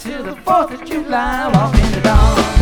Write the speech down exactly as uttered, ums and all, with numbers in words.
till the fourth of July, walk in the dawn.